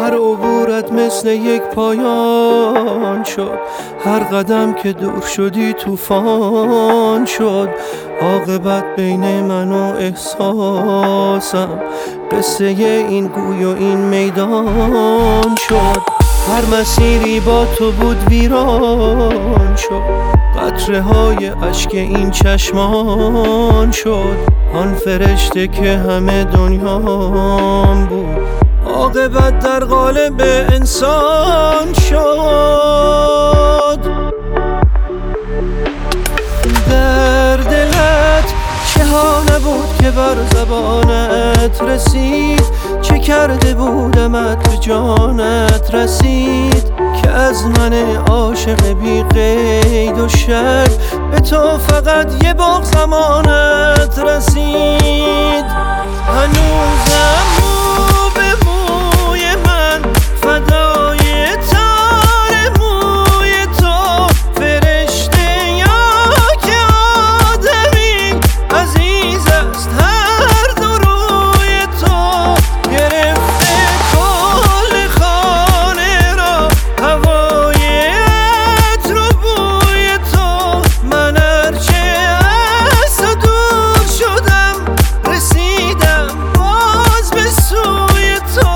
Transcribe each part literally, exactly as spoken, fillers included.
هر عبورت مثل یک پایان شد، هر قدم که دور شدی طوفان شد. عاقبت بین من و احساسم قصه این گوی و این میدان شد. هر مسیری با تو بود ویران شد، قطره های اشک این چشمان شد. آن فرشته که همه دنیام بود، عاقبت در قالب انسان شد. در دلت چه ها نبود که بر زبانت رسید، چه کرده بودمت به جانت رسید، که از من عاشق بی قید و شک به تو فقط یه باغ زمانت رسید. هنوزم مو به موی من فدای تار موی تو، فرشته یا که آدمی عزیز است هر دو روی تو. گرفته کل خانه را هوای عطر و بوی تو، من هرچه از تو دور شدم رسیدم باز به سوی تو.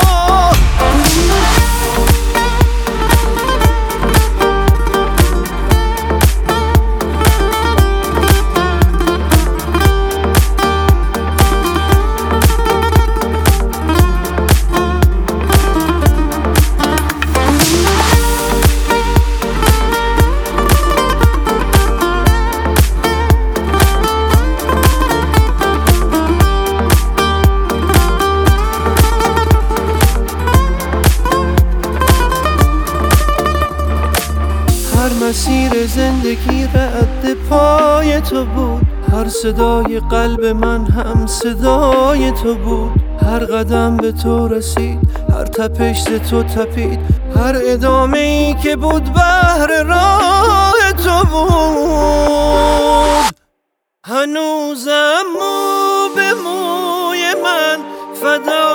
هر مسیر زندگی رد پای تو بود، هر صدای قلب من هم صدای تو بود. هر قدم به تو رسید، هر تپش ز تو تپید، هر ادامه ای که بود بهر راه تو بود. هنوزم مو به موی من فدا